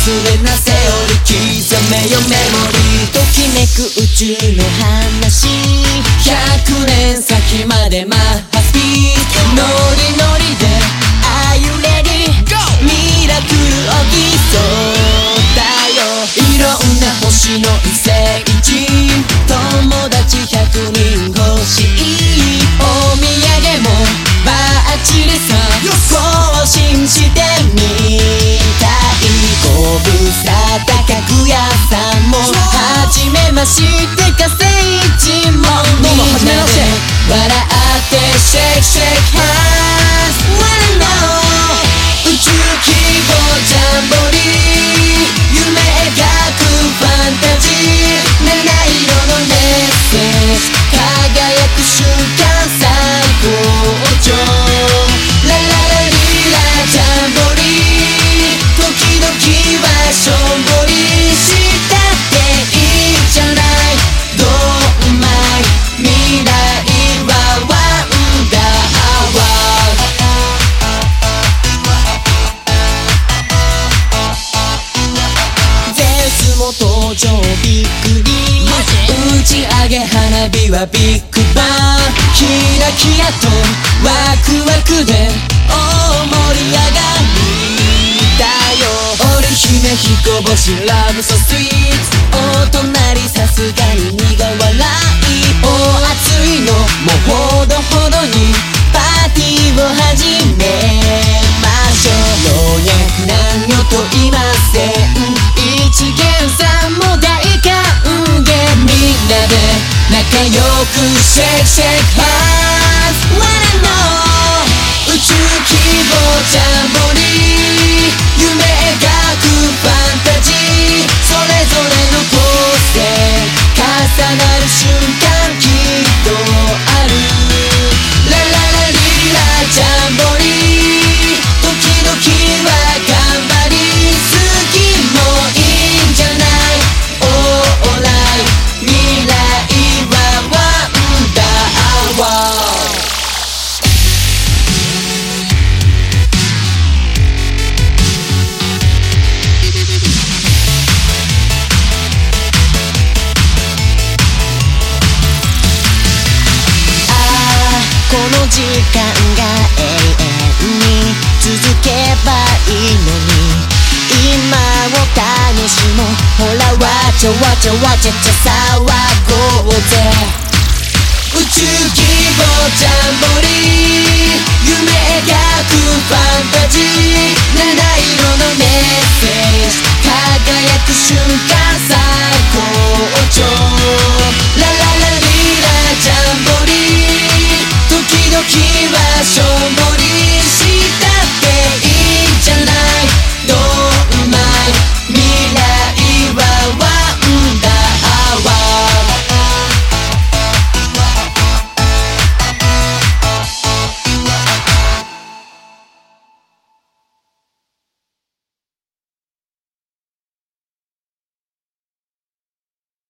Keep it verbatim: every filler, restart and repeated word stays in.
れなセオリー刻めよメモリーときめく宇宙の話ひゃくねん先までマッハスピードノリノリで Are you ready? ミラクル起きそうだよいろんな星の異星人友達ひゃくにん欲しいお土産もバッチリさ更新してみたいご無沙汰家具屋さんもはじめまして火星人もみんなで笑ってシェイクシェイクハンズ Wanna know 宇宙規模ジャンボリー夢描くファンタジー七色のメッセージ輝く瞬間最高潮ラララリラジャンボリー時々はしょんぼりしたっていいじゃないドンマイ未来はワンダーワーゼウスも登場びっくり打ち上げ花火はビッグバンキラキラとワクワクで大盛り上がりだよ織姫彦星ラブソスイーツお隣さすがに苦笑いお熱いのもほどほどにパーティーを始めましょう老若男女といません一元さんも大歓迎みんなで仲良くシェイクシェイクハンズ Wanna know 宇宙規模ジャンボリー夢描くファンタジーそれぞれの個性重なる瞬間きっとあるラララリラジャンボリー時々は頑張り好きもいいんじゃないオーライ未来はワンダーワーこの時間が永遠に続けばいいのに今を楽しもうほらわちゃわちゃわちゃちゃ騒ごうぜ宇宙規模ジャンボリー夢描くファンタジー